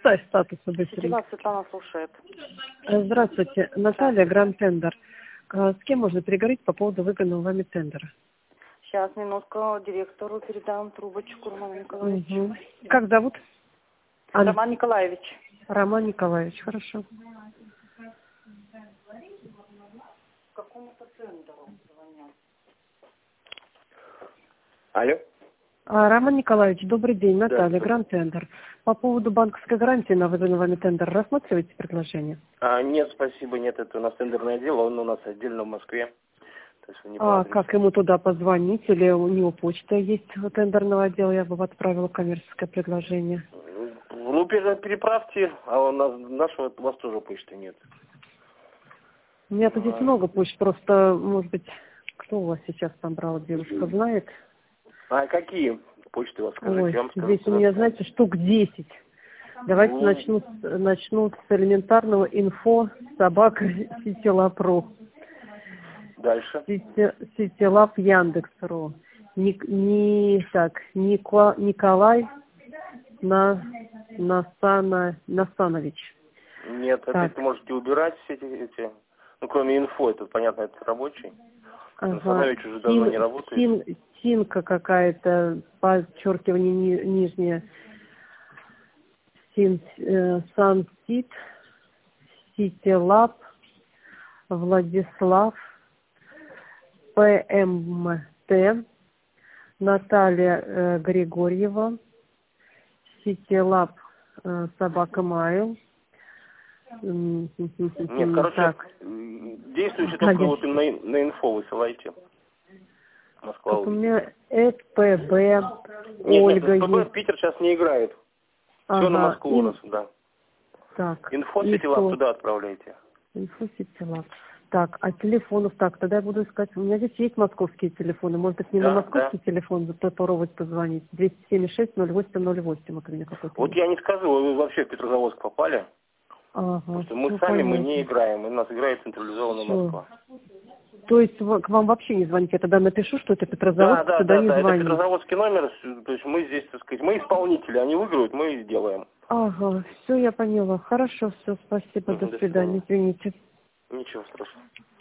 Ставь статус быстрее. Сетева Светлана слушает. Здравствуйте, Наталья, Гранд Тендер. С кем можно переговорить по поводу выгодного вами тендера? Сейчас, минутку, директору передам трубочку Роману Николаевичу. Угу. Как зовут? Роман Николаевич. Роман Николаевич, хорошо. Какому-то тендеру звонят. Алло. Роман Николаевич, добрый день, Наталья, Гранд Тендер. По поводу банковской гарантии на выданный вами тендер рассматриваете предложение? Нет, спасибо, нет, это у нас тендерное дело, он у нас отдельно в Москве. То есть не Как ему туда позвонить? Или у него почта есть у тендерного отдела? Я бы отправила коммерческое предложение. Ну, переправьте, а у вас тоже почты нет. У меня тут здесь много почт, просто, может быть, кто у вас сейчас там брал, девушка знает? А какие почты у вас, скажите? Ой, я вам скажу, здесь у меня, знаете, штук 10. Давайте начну с элементарного инфо собака Сетелап.ру. Дальше. Сетелап Яндекс.ру. Николай Насанович. Нет, опять можете убирать все эти. Ну, кроме инфо, это понятно, это рабочий. Насанович уже давно не работает. Синка какая-то, подчеркивание нижнее. Сансит, Сетелап, Владислав, ПМТ, Наталья Григорьева, Сетелап собака Майл. Нет, короче, действующий только вот на инфо высылайте. Москва. У меня ЭПБ, Нет, Ольга ЭПБ в Питер сейчас не играет. Все на Москву у нас, да. Так. Инфо Сетелап туда отправляйте. Инфо Сетелап. Так, а телефонов, так, тогда я буду искать. У меня здесь есть московские телефоны. Может быть, не на московский телефон попробовать позвонить. 276-08-08. Вот у меня какой-то. Вот я не скажу, вы вообще в Петрозаводск попали. Потому что мы сами мы не играем. У нас играет централизованная Москва. То есть к вам вообще не звонить? Я тогда напишу, что это Петрозаводск, туда не звонить. Это Петрозаводский номер. То есть мы здесь, так сказать, мы исполнители. Они выиграют, мы делаем. Все, я поняла. Хорошо, все, спасибо, до свидания, извините. Ничего страшного.